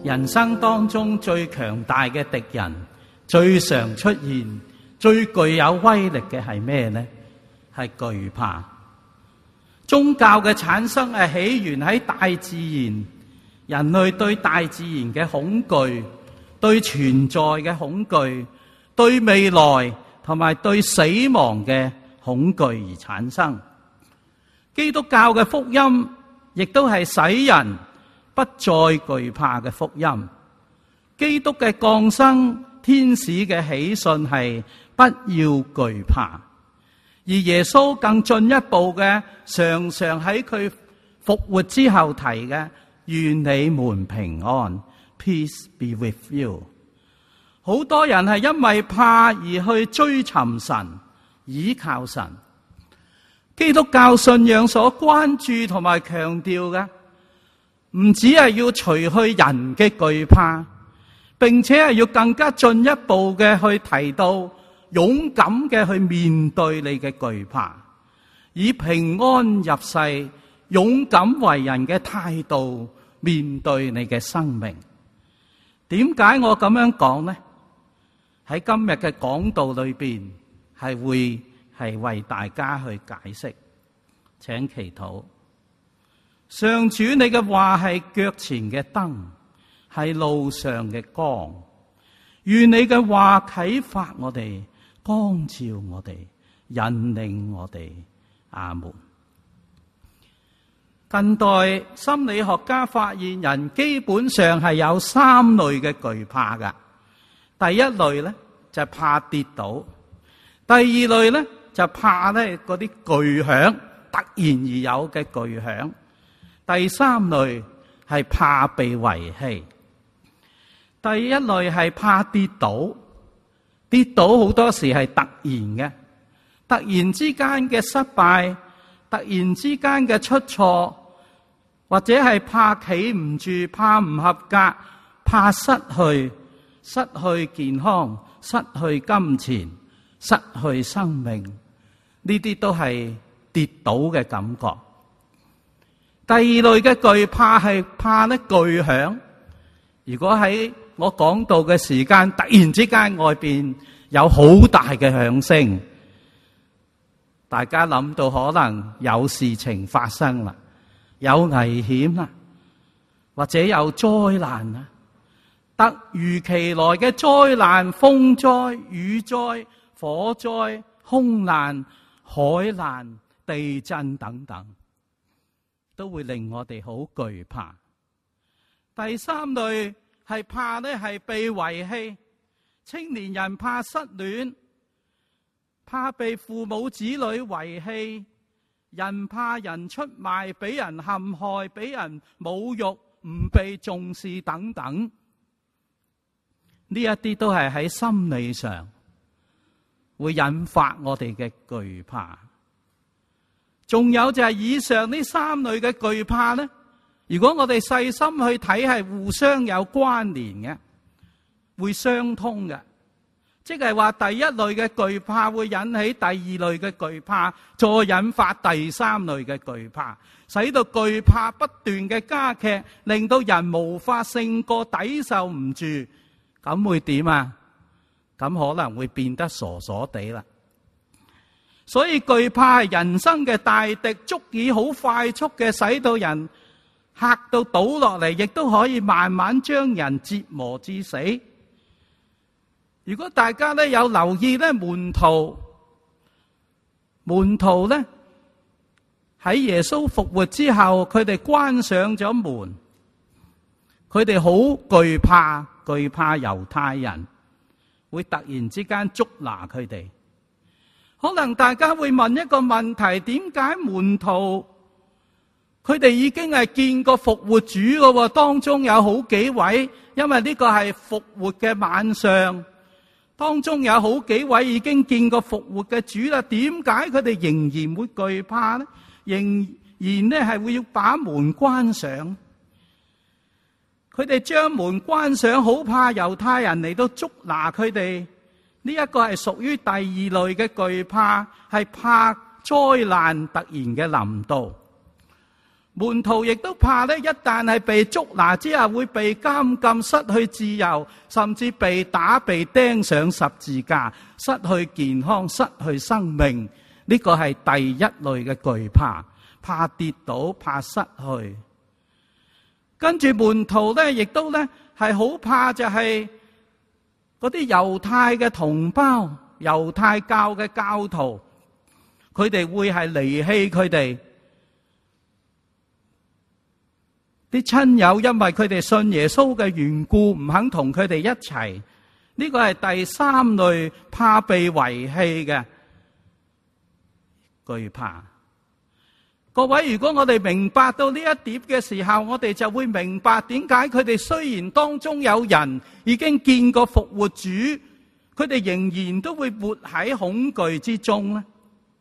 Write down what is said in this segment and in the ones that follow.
人生當中最強大嘅敵人，最常出現、最具有威力嘅係咩呢？係懼怕。宗教嘅產生係起源喺大自然，人類對大自然嘅恐懼，對存在嘅恐懼，對未來同埋對死亡嘅恐懼而產生。基督教嘅福音亦都係使人不再懼怕嘅福音。基督嘅降生，天使嘅喜訊係不要懼怕。而耶穌更進一步嘅，常常喺佢復活之後提嘅，願你們平安 ，Peace be with you。好多人係因為怕而去追尋神，倚靠神。基督教信仰所關注同埋強調嘅，唔只係要除去人嘅懼怕，並且係要更加進一步嘅去提到勇敢嘅去面對你嘅懼怕，以平安入世、勇敢為人嘅態度面對你嘅生命。點解我咁樣講呢？喺今日嘅講道裏邊係為大家去解釋，請祈禱。上主，你嘅話係腳前嘅燈，係路上嘅光。願你嘅話啟發我哋，光照我哋，引領我哋。阿門。近代心理學家發現，人基本上係有3類嘅懼怕噶。第一類咧就怕跌倒，第二類咧就怕咧嗰啲巨響，突然而有嘅巨響，第三類係怕被遺棄。第一類係怕跌倒，跌倒好多時係突然嘅，突然之間嘅失敗，突然之間嘅出錯，或者係怕企唔住，怕唔合格，怕失去健康，失去金錢，失去生命，呢啲都係跌倒嘅感覺。第二類嘅懼怕係怕咧巨響。如果喺我講道嘅時間，突然之間外邊有好大嘅響聲，大家諗到可能有事情發生啦，有危險啦，或者有災難啦。突如其來嘅災難，風災、雨災、火災、空難、海難、地震等等，都會令我哋好懼怕。第三類係怕咧係被遺棄，青年人怕失戀，怕被父母子女遺棄，人怕人出賣，俾人陷害，俾人侮辱，唔被重視等等。呢一啲都係喺心理上會引發我哋嘅懼怕。仲有就係以上呢3類嘅懼怕咧，如果我哋細心去睇，係互相有關聯嘅，會相通嘅。即係話第一類嘅懼怕會引起第二類嘅懼怕，再引發第3類嘅懼怕，使到懼怕不斷嘅加劇，令到人無法勝過，抵受唔住。咁會點啊？咁可能會變得傻傻地啦。所以懼怕係人生嘅大敵，足以好快速嘅使到人嚇到倒落嚟，亦都可以慢慢將人折磨致死。如果大家咧有留意咧，門徒咧喺耶穌復活之後，佢哋關上咗門，佢哋好懼怕猶太人會突然之間捉拿佢哋。可能大家會問一個問題，點解門徒佢哋已經係見過復活主嘅，當中有好幾位，因為呢個係復活嘅晚上，當中有好幾位已經見過復活嘅主啦，點解佢哋仍然會懼怕呢？仍然呢係會要把門關上。佢哋將門關上，好怕猶太人嚟到捉拿佢哋。呢一個係屬於第二類嘅懼怕，係怕災難突然嘅臨到。 門徒亦都怕咧，一旦係被捉拿之後會被監禁、失去自由，甚至被打、被釘上十字架，失去健康、失去生命。呢個係第一類嘅懼怕，怕跌倒、怕失去。跟住門徒咧，亦都咧係好怕就係嗰啲猶太嘅同胞、猶太教嘅教徒，佢哋會係離棄佢哋。啲親友因為佢哋信耶穌嘅緣故，唔肯同佢哋一齊。呢個係第三類怕被遺棄嘅懼怕。各位，如果我哋明白到呢一點嘅時候，我哋就會明白點解佢哋雖然當中有人已經見過復活主，佢哋仍然都會活喺恐懼之中咧。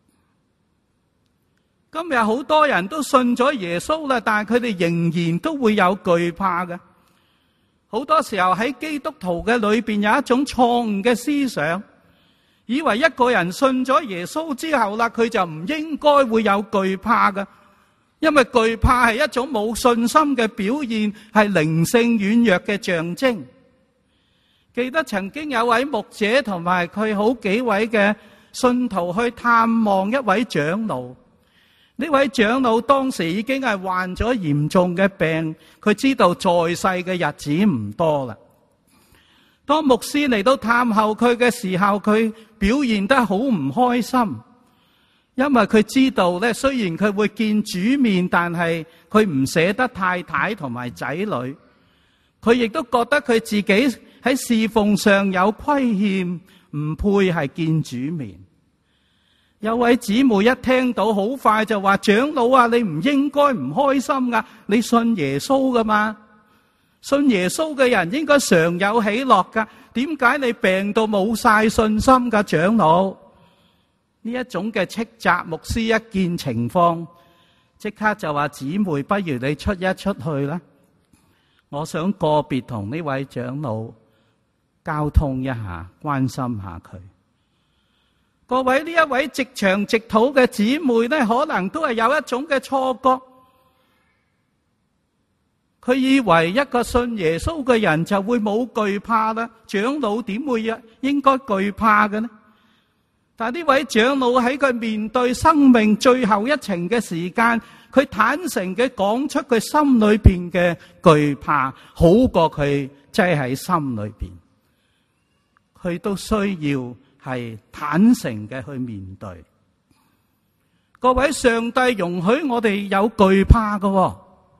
今日好多人都信咗耶穌啦，但係佢哋仍然都會有懼怕嘅。好多時候喺基督徒嘅裏邊有一種錯誤嘅思想，以為一個人信咗耶穌之後啦，佢就唔應該會有懼怕嘅，因為懼怕係一種冇信心嘅表現，係靈性軟弱嘅象徵。記得曾經有位牧者同埋佢好幾位嘅信徒去探望一位長老。呢位長老當時已經係患咗嚴重嘅病，佢知道在世嘅日子唔多啦。當牧師嚟到探候佢嘅時候，佢表現得好唔開心，因為佢知道咧，雖然佢會見主面，但係佢唔捨得太太同埋仔女，佢亦都覺得佢自己喺侍奉上有虧欠，唔配係見主面。有位姊妹一聽到，好快就話：長老啊，你唔應該唔開心噶，你信耶穌噶嘛？信耶穌嘅人應該常有喜樂噶，點解你病到冇晒信心噶，長老？呢一種嘅斥責，牧師一見情況，即刻就話：姊妹，不如你出一出去啦，我想個別同呢位長老交通一下，關心下佢。各位，呢一位直腸直肚嘅姊妹呢，可能都係有一種嘅錯覺，佢以為一個信耶穌嘅人就會冇懼怕啦，長老點會應該懼怕嘅呢？但係呢位長老喺佢面對生命最後一程嘅時間，佢坦誠嘅講出佢心裏邊嘅懼怕，好過佢擠喺心裏邊，佢都需要係坦誠嘅去面對。各位，上帝容許我哋有懼怕嘅。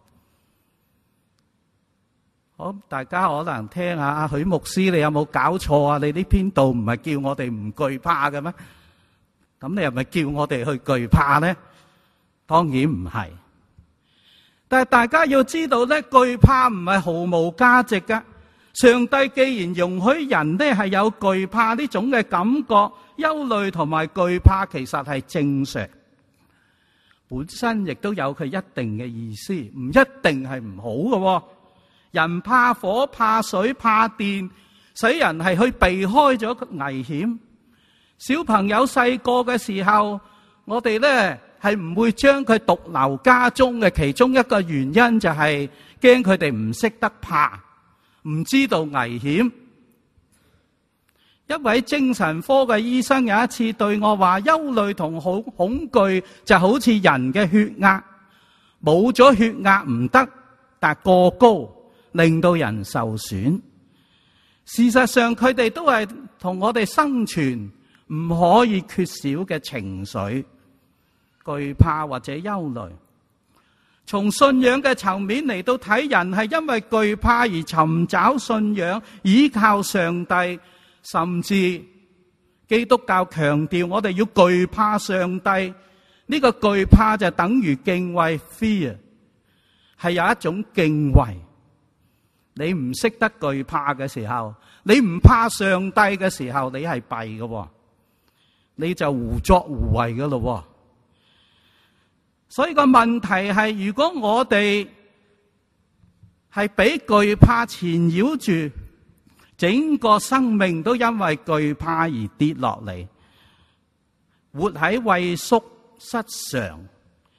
好，大家可能聽下阿許牧師，你有冇搞錯啊？你呢篇道唔係叫我哋唔懼怕嘅咩？咁你係咪叫我哋去懼怕呢？當然唔係。但係大家要知道咧，懼怕唔係毫無價值噶。上帝既然容許人呢係有懼怕呢種嘅感覺，憂慮同埋懼怕其實係正常，本身亦都有佢一定嘅意思，唔一定係唔好嘅。人怕火、怕水、怕電，使人係去避開咗危險。小朋友細個嘅時候，我哋呢係唔會將佢獨留家中嘅其中一個原因就係驚佢哋唔識得怕，唔知道危險。一位精神科嘅醫生有一次對我話：憂慮同恐懼就好似人嘅血壓，冇咗血壓唔得，但過高令到人受損。事實上，佢哋都係同我哋生存唔可以缺少嘅情緒，懼怕或者憂慮。從信仰嘅層面嚟到睇，人係因為懼怕而尋找信仰，依靠上帝，甚至基督教強調我哋要懼怕上帝。呢個懼怕就等於敬畏 fear， 係有一種敬畏。你唔識得懼怕嘅時候，你唔怕上帝嘅時候，你係弊嘅，你就胡作胡為嘅咯。所以個問題係，如果我哋係俾懼怕纏繞住，整個生命都因為懼怕而跌落嚟，活喺畏縮失常，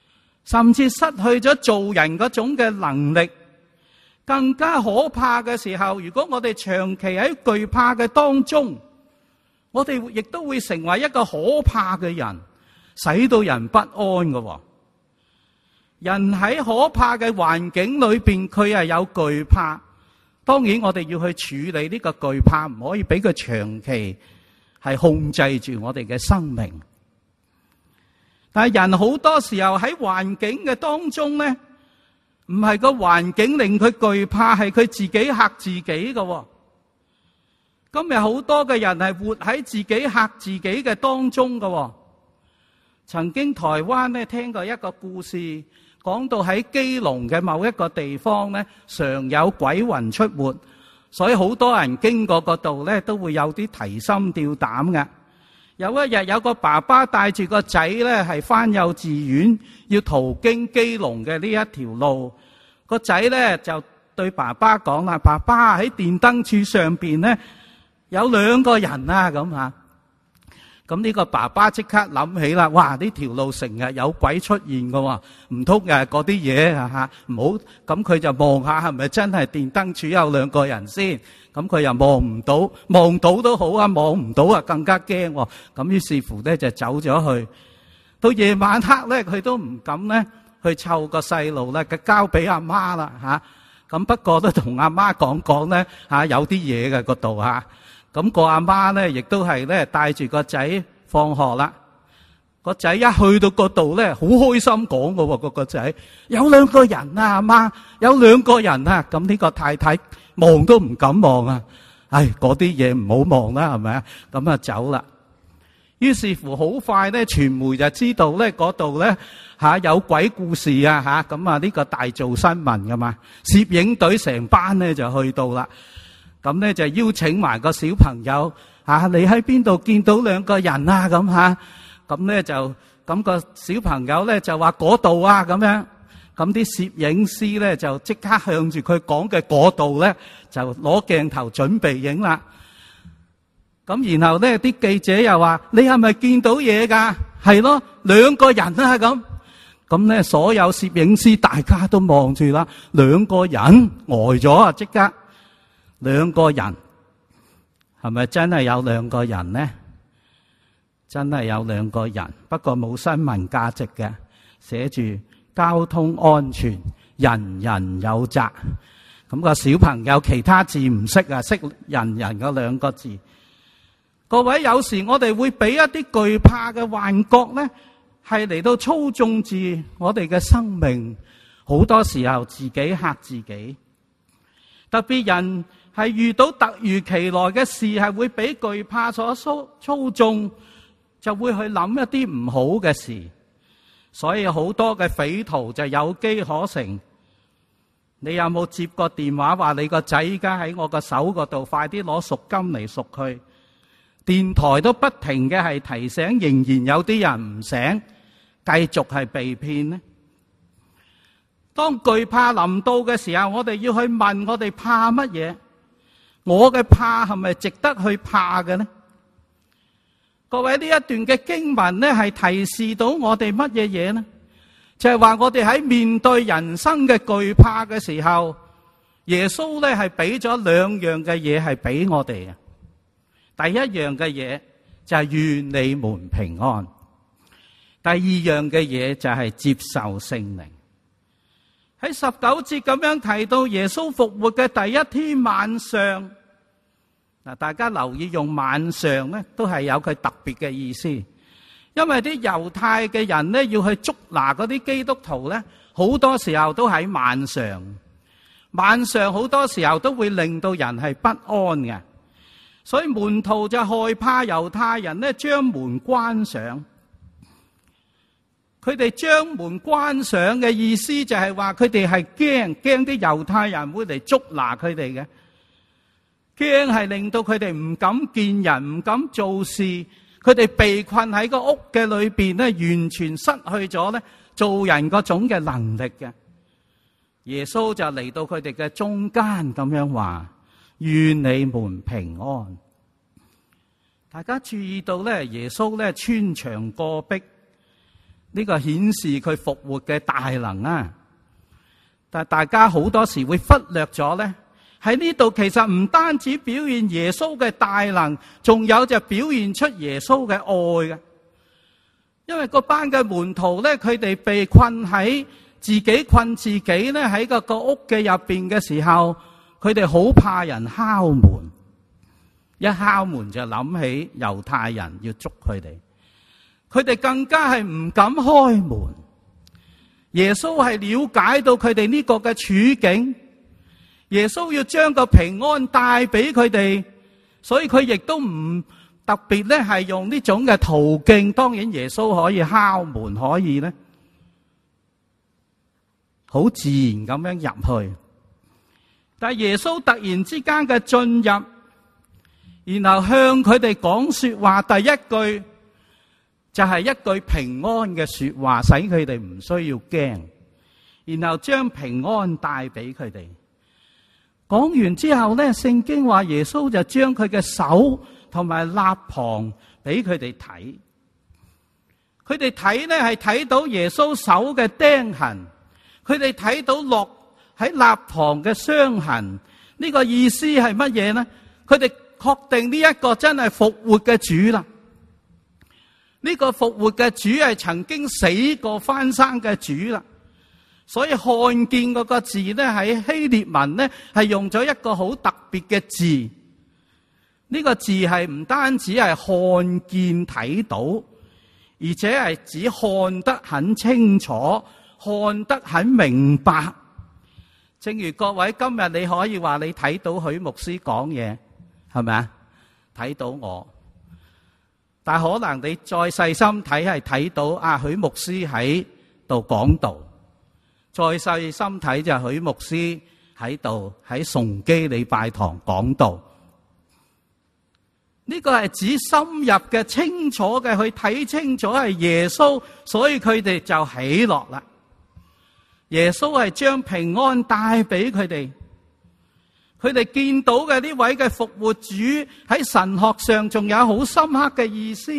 甚至失去咗做人嗰種嘅能力。更加可怕嘅時候，如果我哋長期喺懼怕嘅當中，我哋亦都會成為一個可怕嘅人，使到人不安嘅。人喺可怕嘅環境裏邊，佢係有懼怕。當然我哋要去處理呢個懼怕，唔可以俾佢長期係控制住我哋嘅生命。但係人好多時候喺環境嘅當中咧，唔係個環境令佢懼怕，係佢自己嚇自己嘅。今日好多嘅人係活喺自己嚇自己嘅當中嘅。曾經台灣咧聽過一個故事，講到喺基隆嘅某一個地方咧，常有鬼魂出沒，所以好多人經過嗰度咧都會有啲提心吊膽嘅。有一日有個爸爸帶住個仔咧係返幼稚園，要途經基隆嘅呢一條路，個仔咧就對爸爸講啦：爸爸，喺電燈柱上邊咧有兩個人啊咁啊！咁呢個爸爸即刻諗起啦，哇！呢條路成日有鬼出現噶，唔通嗰啲嘢吓，唔好。咁佢就望下係咪真係電燈柱有兩個人先。咁佢又望唔到，望到都好啊，望唔到啊更加驚。咁於是乎咧就走咗去。到夜晚黑咧，佢都唔敢咧去湊個細路咧，佢交俾阿媽啦吓。咁不過都同阿媽講咧吓，有啲嘢嘅嗰度吓。咁個阿媽咧，亦都係咧帶住個仔放學啦。個仔一去到嗰度咧，好開心講嘅個仔，有兩個人啊，阿媽有兩個人啊。咁呢個太太望都唔敢望啊。唉，嗰啲嘢唔好望啦，係咪啊？咁啊走啦。於是乎好快咧，傳媒就知道咧嗰度咧有鬼故事啊吓。咁啊呢個大做新聞噶嘛，攝影隊成班咧就去到啦。咁咧就邀請埋個小朋友你喺邊度見到兩個人啊？咁吓，咁咧就咁個小朋友咧就話嗰度啊咁樣。咁啲攝影師咧就即刻向住佢講嘅嗰度咧就攞鏡頭準備影啦。咁然後咧啲記者又話：你係咪見到嘢㗎？係咯，兩個人啊咁。咁咧所有攝影師大家都望住啦，兩個人呆咗啊！即刻。兩個人係咪真係有兩個人呢？真係有兩個人，不過冇新聞價值嘅，寫住交通安全，人人有責。咁個小朋友其他字唔識啊，識人人嗰兩個字。各位，有時我哋會俾一啲懼怕嘅幻覺呢，係嚟到操縱住我哋嘅生命。好多時候自己嚇自己，特別人係遇到突如其來嘅事，係會俾懼怕所操縱，就會去諗一啲唔好嘅事。所以好多嘅匪徒就有機可乘。你有冇接過電話話你個仔依家喺我個手嗰度，快啲攞贖金嚟贖佢？電台都不停嘅係提醒，仍然有啲人唔醒，繼續係被騙呢。當懼怕臨到嘅時候，我哋要去問我哋怕乜嘢？我嘅怕係咪值得去怕嘅呢？各位，呢一段嘅經文呢，係提示到我哋乜嘢嘢呢？就係話我哋喺面對人生嘅懼怕嘅時候，耶穌呢係俾咗兩樣嘅嘢係俾我哋嘅。第一樣嘅嘢就係願你們平安，第二樣嘅嘢就係接受聖靈。喺19節咁樣提到耶穌復活嘅第一天晚上，嗱，大家留意用晚上咧，都係有佢特別嘅意思，因為啲猶太嘅人咧要去捉拿嗰啲基督徒咧，好多時候都喺晚上。晚上好多時候都會令到人係不安嘅，所以門徒就害怕猶太人咧將門關上。佢哋將門關上嘅意思就係話佢哋係驚啲猶太人會嚟捉拿佢哋嘅，驚係令到佢哋唔敢見人，唔敢做事，佢哋被困喺個屋嘅裏邊咧，完全失去咗咧做人嗰種嘅能力嘅。耶穌就嚟到佢哋嘅中間咁樣話：願你們平安。大家注意到咧，耶穌咧穿牆過壁。 呢個顯示佢復活嘅大能啊！但大家好多時會忽略咗咧，喺呢度其實唔單止表現耶穌嘅大能，仲有就表現出耶穌嘅愛嘅。因為嗰班嘅門徒咧，佢哋被困喺自己困自己咧，喺個屋嘅入邊嘅時候，佢哋好怕人敲門，一敲門就諗起猶太人要捉佢哋，佢哋更加係唔敢開門。耶穌係了解到佢哋呢個嘅處境，耶穌要將個平安帶俾佢哋，所以佢亦都唔特別咧係用呢種嘅途徑。當然耶穌可以敲門，可以咧好自然咁樣入去，但係耶穌突然之間嘅進入，然後向佢哋講說話，第一句就係一句平安嘅說話，使佢哋唔需要驚，然後將平安帶俾佢哋。講完之後咧，聖經話耶穌就將佢嘅手同埋肋旁俾佢哋睇。佢哋睇咧係睇到耶穌手嘅釘痕，佢哋睇到落喺肋旁嘅傷痕。呢個意思係乜嘢呢？佢哋確定呢一個真係復活嘅主啦。呢個復活嘅主係曾經死過翻生嘅主啦。所以看見嗰個字咧，喺希臘文咧係用咗一個好特別嘅字。呢個字係唔單止係看見睇到，而且係只看得很清楚，看得很明白。正如各位今日你可以話你睇到許牧師講嘢，係咪啊？睇到我，但可能你再細心睇係睇到許牧師喺度講道。再細心睇就許牧師喺度喺崇基禮拜堂講道。呢個係指深入嘅、清楚嘅去睇清楚係耶穌，所以佢哋就喜樂啦。耶穌係將平安帶俾佢哋，佢哋見到嘅呢位嘅復活主喺神學上仲有好深刻嘅意思。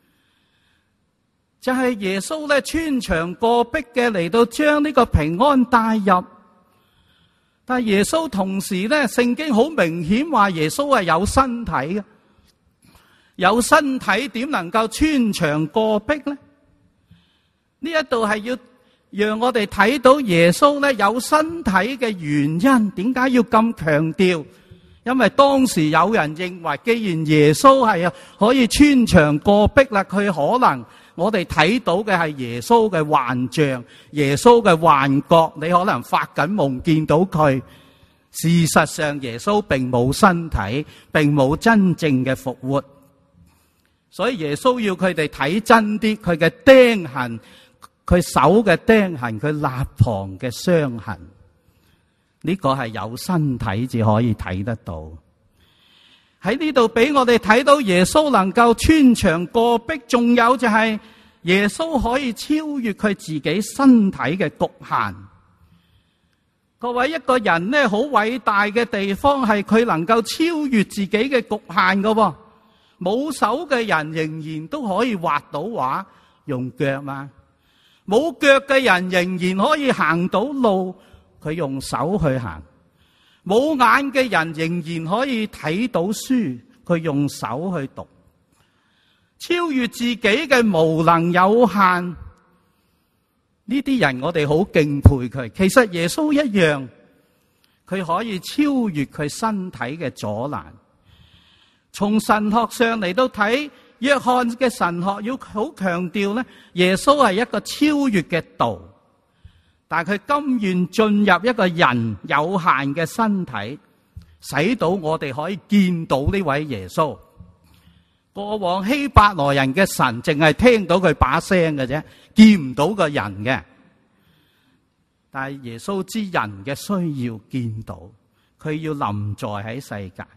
就係耶穌咧穿牆過壁嘅嚟到將呢個平安帶入，但係耶穌同時咧，聖經好明顯話耶穌係有身體嘅，有身體點能夠穿牆過壁咧？呢一度係要讓我哋睇到耶穌咧有身體嘅原因，點解要咁強調？因為當時有人認為，既然耶穌係可以穿牆過壁啦，佢可能我哋睇到嘅係耶穌嘅幻象，耶穌嘅幻覺，你可能發緊夢見到佢。事實上耶穌並冇身體，並冇真正嘅復活，所以耶穌要佢哋睇真啲，佢嘅釘痕，佢手嘅釘痕，佢肋旁嘅傷痕，呢個係有身體至可以睇得到。喺呢度俾我哋睇到耶穌能夠穿牆過壁，仲有就係耶穌可以超越佢自己身體嘅局限。各位，一個人呢好偉大嘅地方係佢能夠超越自己嘅局限㗎。冇手嘅人仍然都可以畫到畫，用腳嘛。冇腳嘅人仍然可以行到路，佢用手去行。冇眼嘅人仍然可以睇到書，佢用手去讀。超越自己嘅無能有限，呢啲人我哋好敬佩佢。其實耶穌一樣，佢可以超越佢身體嘅阻攔。從神學上嚟到睇，約翰嘅神學要好強調咧，耶穌係一個超越嘅道。但係佢甘願進入一個人有限嘅身體，使到我哋可以見到呢位耶穌。過往希伯來人嘅神淨係聽到佢把聲嘅啫，見唔到個人嘅。但係耶穌知人嘅需要見到，佢要臨在喺世界。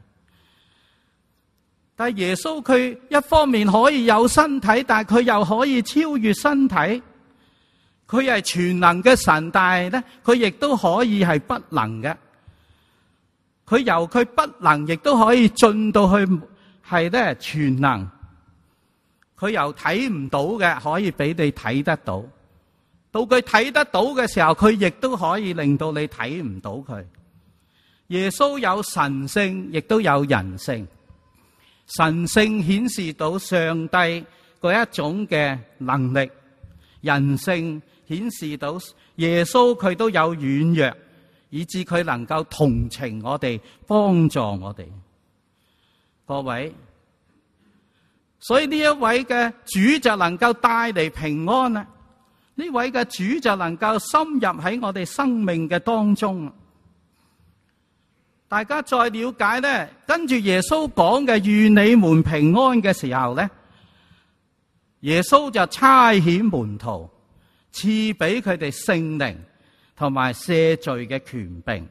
但係耶穌佢一方面可以有身體，但係佢又可以超越身體。佢係全能嘅神，但係咧，佢亦都可以係不能嘅。佢由佢不能，亦都可以進到去係咧全能。 佢由睇唔到嘅可以俾你睇得到，到佢睇得到嘅時候，佢亦都可以令到你睇唔到佢。耶穌有神性，亦都有人性。神性顯示到上帝嗰一種嘅能力，人性顯示到耶穌佢都有軟弱，以致佢能夠同情我哋，幫助我哋。各位，所以呢一位嘅主就能夠帶嚟平安啦。呢位嘅主就能夠深入喺我哋生命嘅當中。大家再了解咧，跟住耶穌講嘅願你們平安嘅時候咧，耶穌就差遣門徒，賜俾佢哋聖靈同埋赦罪嘅權柄。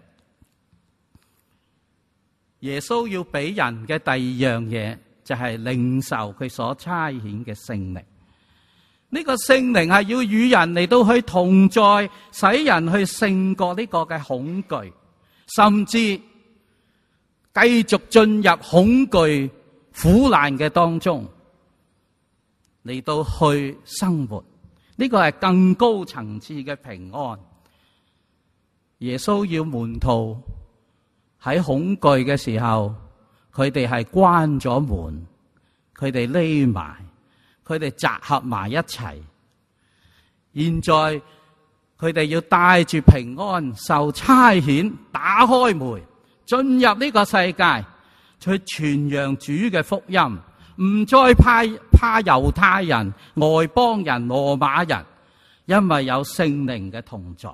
耶穌要俾人嘅第二樣嘢，就係領受佢所差遣嘅聖靈。呢個聖靈係要與人嚟到去同在，使人去勝過呢個嘅恐懼，甚至繼續進入恐懼苦難嘅當中嚟到去生活。呢個係更高層次嘅平安。耶穌要門徒喺恐懼嘅時候，佢哋係關咗門，佢哋匿埋，佢哋集合埋一齊。現在佢哋要帶住平安，受差遣，打開門，進入呢個世界，去傳揚主嘅福音，唔再怕猶太人、外邦人、羅馬人，因為有聖靈嘅同在。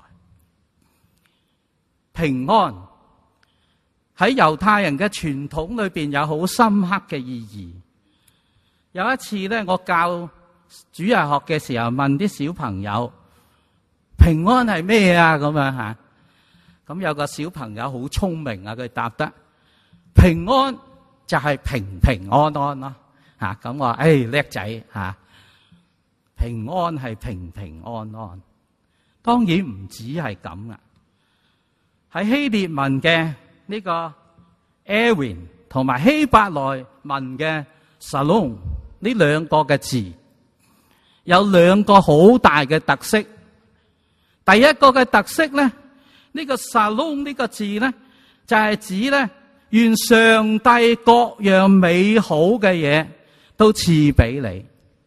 平安喺猶太人嘅傳統裏邊有好深刻嘅意義。有一次咧，我教主日學嘅時候，問啲小朋友平安係咩啊？咁樣吓，咁有個小朋友好聰明啊，佢答得平安就係平平安安咯吓。咁我話叻仔吓，平安係平平安安，當然唔止係咁啊。喺希臘文嘅呢個 Erin 同埋希伯來文嘅 Shalom 呢兩個嘅字有兩個好大嘅特色。第一個嘅特色咧，呢個 Shalom 呢個字咧就係指咧願上帝各樣美好嘅嘢都賜俾你。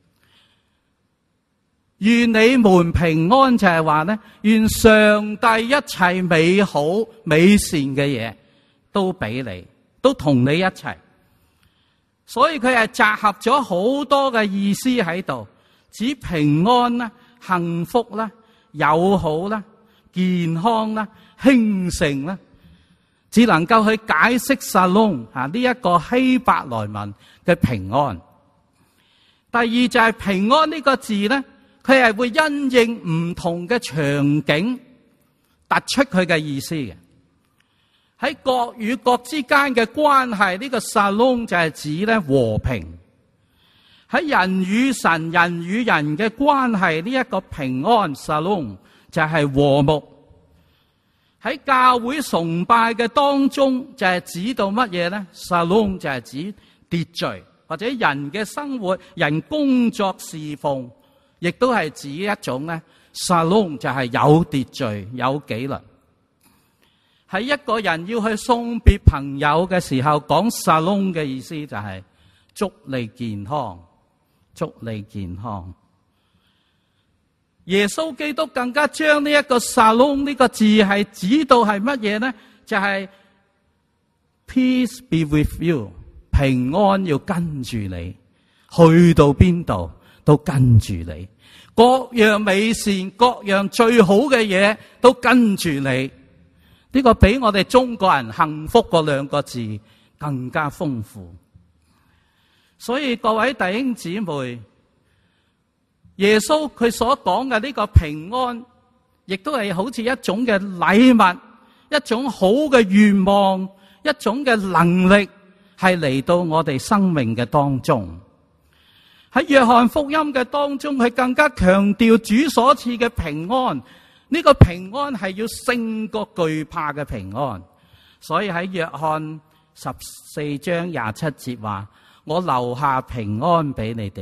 願你們平安就係話咧，願上帝一切美好美善嘅嘢都俾你，都同你一齊。所以佢係集合咗好多嘅意思喺度，指平安啦、幸福啦、友好啦、健康啦、興盛啦，只能夠去解釋Shalom呢一個希伯來文嘅平安。第二就係平安呢個字咧，佢係會因應唔同嘅場景突出佢嘅意思嘅。喺國與國之間嘅關係，呢個 Shalom 就係指咧和平。喺人與神、人與人嘅關係，呢一個平安 Shalom 就係和睦。喺教會崇拜嘅當中，就係指到乜嘢咧？ Shalom 就係指秩序，或者人嘅生活、人工作侍奉，亦都係指一種咧 Shalom 就係有秩序、有紀律。喺一個人要去送別朋友嘅時候，講 Shalom 嘅意思就係祝你健康，祝你健康。耶穌基督更加將呢一個 Shalom 呢個字係指到係乜嘢呢？就係 Peace be with you， 平安要跟住你，去到邊度都跟住你，各樣美善、各樣最好嘅嘢都跟住你。呢個比我哋中國人幸福嗰兩個字更加豐富。所以各位弟兄姊妹，耶穌佢所講嘅呢個平安，亦都係好似一種嘅禮物，一種好嘅願望，一種嘅能力，係嚟到我哋生命嘅當中。喺約翰福音嘅當中，佢更加強調主所賜嘅平安。呢個平安係要勝過懼怕嘅平安。所以喺約翰14章27節話：我留下平安俾你哋，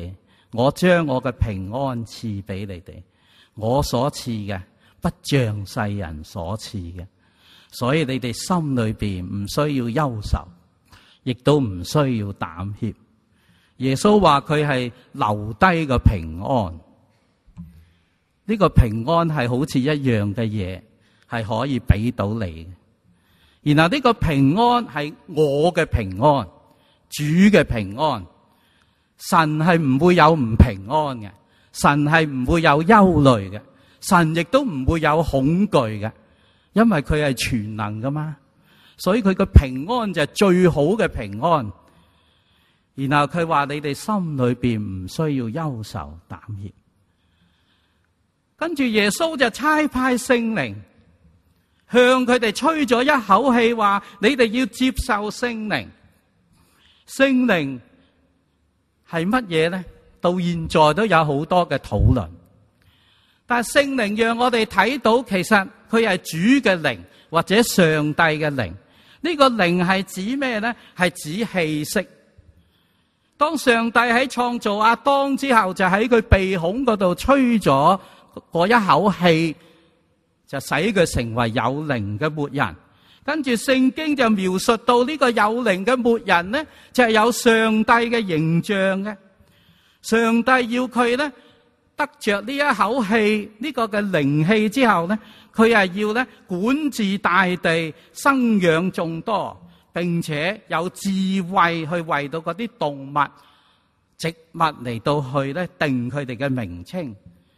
我將我嘅平安賜俾你哋，我所賜嘅不像世人所賜嘅，所以你哋心裏邊唔需要憂愁，亦都唔需要膽怯。耶穌話佢係留低個平安，呢個平安係好似一樣嘅嘢，係可以俾到你。然後呢個平安係我嘅平安，主嘅平安。神係唔會有唔平安嘅，神係唔會有憂慮嘅，神亦都唔會有恐懼嘅，因為佢係全能噶嘛，所以佢嘅平安就係最好嘅平安。然後佢話你哋心裏邊唔需要憂愁膽怯，跟住耶穌就差派聖靈向佢哋吹咗一口氣，話你哋要接受聖靈。聖靈係乜嘢呢？到現在都有好多嘅討論，但係聖靈讓我哋睇到，其實佢係主嘅靈或者上帝嘅靈。呢個靈係指咩呢？係指氣息。當上帝喺創造亞當之後，就喺佢鼻孔嗰度吹咗嗰一口氣，就使佢成為有靈嘅活人。跟住聖經就描述到呢個有靈嘅活人呢，就係有上帝嘅形象嘅。上帝要佢呢得着呢一口氣，呢個嘅靈氣之後呢，佢係要呢管治大地，生養眾多，並且有智慧去為到嗰啲動物、植物嚟到去呢定佢哋嘅名稱。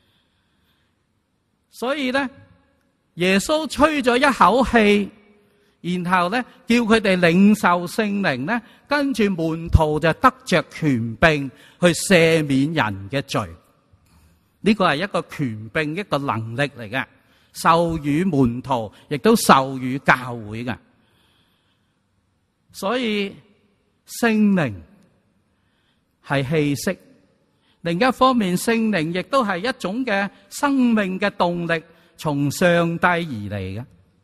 所以呢，耶穌吹咗一口氣，然後咧叫佢哋領受聖靈咧，跟住門徒就得着權柄去赦免人嘅罪。呢個係一個權柄，一個能力嚟嘅，授予門徒，亦都授予教會嘅。所以聖靈係氣息，另一方面聖靈亦都係一種嘅生命嘅動力，從上帝而嚟嘅。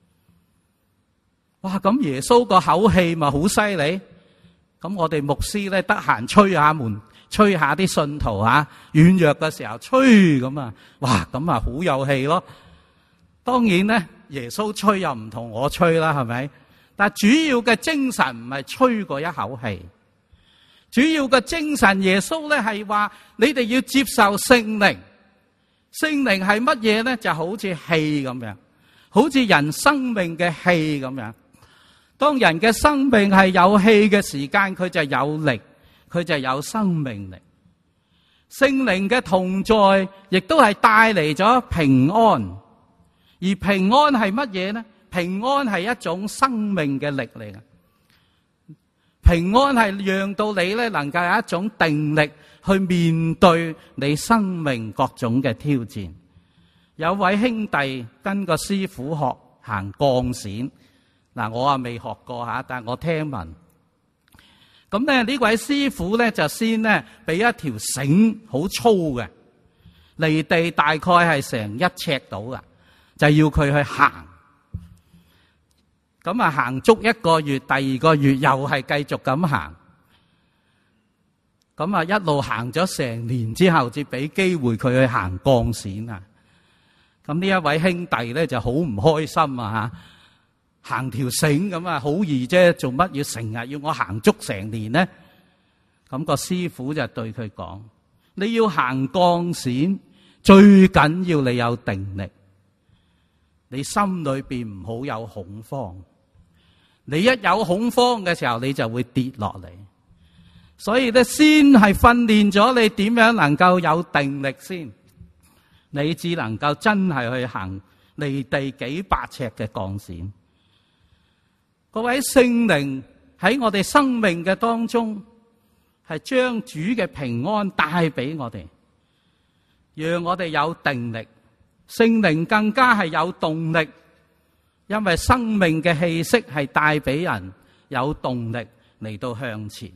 哇！咁耶穌個口氣咪好犀利？咁我哋牧師咧得閒吹下啲信徒啊，軟弱嘅時候吹咁啊，哇！咁啊好有氣咯。當然咧，耶穌吹又唔同我吹啦，係咪？但係主要嘅精神唔係吹過一口氣，主要嘅精神耶穌咧係話你哋要接受聖靈。聖靈係乜嘢咧？就好似氣咁樣，好似人生命嘅氣咁樣。當人嘅生命係有氣嘅時間，佢就有力，佢就有生命力。聖靈嘅同在亦都係帶嚟咗平安，而平安係乜嘢呢？平安係一種生命嘅力嚟嘅。平安係讓到你咧能夠有一種定力去面對你生命各種嘅挑戰。有位兄弟跟個師傅學行鋼線。嗱，我啊未學過吓，但係我聽聞。咁咧呢位師傅咧就先咧俾一條繩好粗嘅，離地大概係成1尺到噶，就要佢去行。咁啊行足1個月，第2個月又係繼續咁行。咁啊一路行咗成年之後，至俾機會佢去行鋼線啊。咁呢一位兄弟咧就好唔開心啊吓。行條繩咁啊，好易啫，做乜要成日要我行足成年呢？咁個師傅就對佢講：你要行鋼線，最緊要你有定力，你心裏邊唔好有恐慌。你一有恐慌嘅時候，你就會跌落嚟。所以咧，先係訓練咗你點樣能夠有定力先，你只能夠真係去行離地幾百尺嘅鋼線。各位，聖靈喺我哋生命嘅當中，係將主嘅平安帶俾我哋，讓我哋有定力。聖靈更加係有動力，因為生命嘅氣息係帶俾人有動力嚟到向前。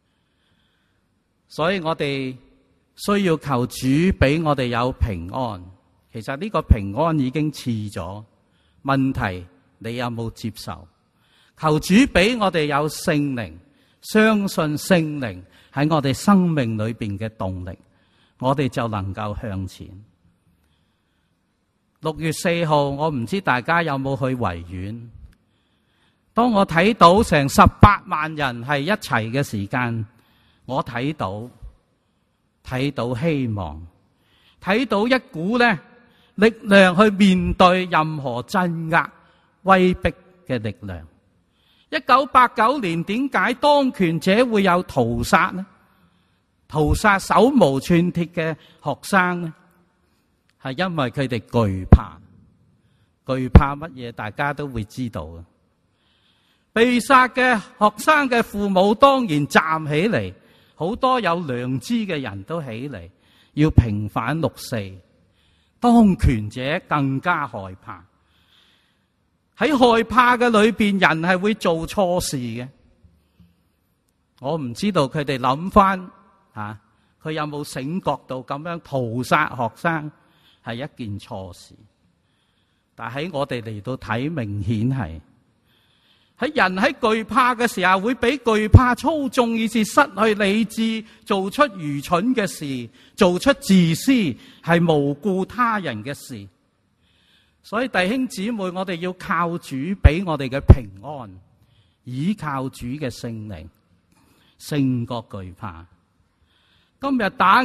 所以我哋需要求主俾我哋有平安。其實呢個平安已經賜咗，問題你有冇接受？求主俾我哋有聖靈，相信聖靈喺我哋生命裏邊嘅動力， 我哋就能夠向前。6月4號，我唔知大家有冇去維園。當我睇到成18萬人係一齊嘅時間，我睇到希望，睇到一股力量去面對任何鎮壓威逼嘅力量。1989年點解當權者會有屠殺呢？屠殺手無寸鐵嘅學生呢？係因為佢哋懼怕。懼怕乜嘢？大家都會知道嘅。被殺嘅學生嘅父母當然站起嚟，好多有良知嘅人都起嚟，要平反6·4。當權者更加害怕。喺害怕嘅裏邊，人係會做錯事嘅。我唔知道佢哋諗翻佢有冇醒覺到咁樣屠殺學生係一件錯事。但喺我哋嚟到睇，明顯係喺人喺懼怕嘅時候，會俾懼怕操縱，以致失去理智，做出愚蠢嘅事，做出自私係無顧他人嘅事。所以弟兄姊妹，我哋要靠主俾我哋嘅平安，倚靠主嘅聖靈，勝過懼怕。今日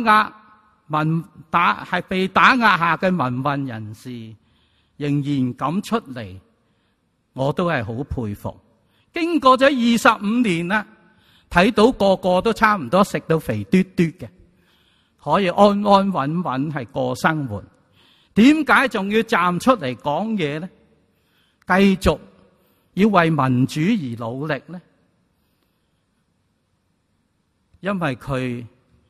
係被打壓下嘅民運人士，仍然敢出嚟，我都係好佩服。經過咗25年啦，睇到個個都差唔多食到肥嘟嘟嘅，可以安安穩穩係過生活。點解仲要站出嚟講嘢呢？繼續要為民主而努力呢？因為佢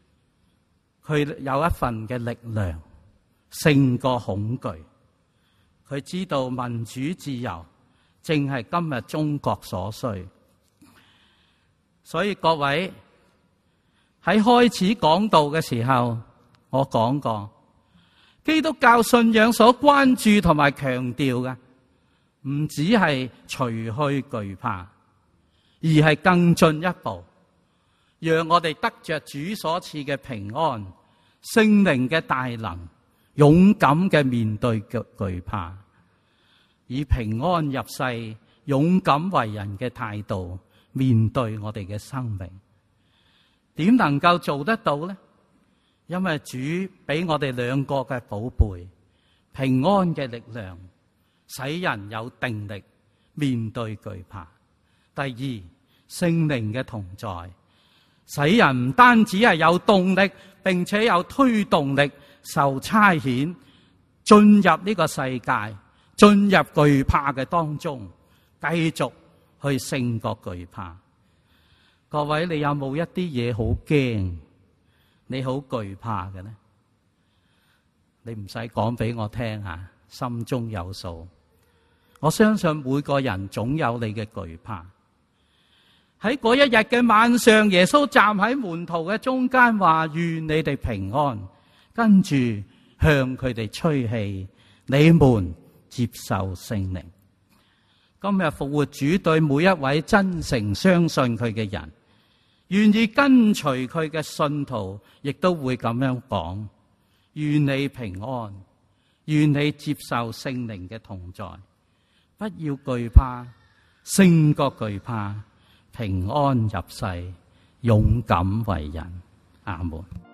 有一份嘅力量，勝過恐懼。佢知道民主自由正係今日中國所需。所以各位喺開始講道嘅時候，我講過，基督教信仰所關注同埋強調嘅，唔只係除去懼怕，而係更進一步，讓我哋得着主所賜嘅平安、聖靈嘅大能，勇敢嘅面對懼怕，以平安入世、勇敢為人嘅態度面對我哋嘅生命。點能夠做得到呢？因為主俾我哋2個嘅寶貝，平安嘅力量，使人有定力面對懼怕。第二，聖靈嘅同在，使人唔單止係有動力，並且有推動力，受差遣進入呢個世界，進入懼怕嘅當中，繼續去勝過懼怕。各位，你有冇一啲嘢好驚？你好懼怕嘅呢？你唔使講俾我聽吓，心中有數。我相信每個人總有你嘅懼怕。喺嗰一日嘅晚上，耶穌站喺門徒嘅中間，話願你哋平安，跟住向佢哋吹氣，你們接受聖靈。今日復活主對每一位真誠相信佢嘅人，願意跟隨佢嘅信徒，亦都會咁樣講：願你平安，願你接受聖靈嘅同在，不要懼怕，勝過懼怕，平安入世，勇敢為人。阿門。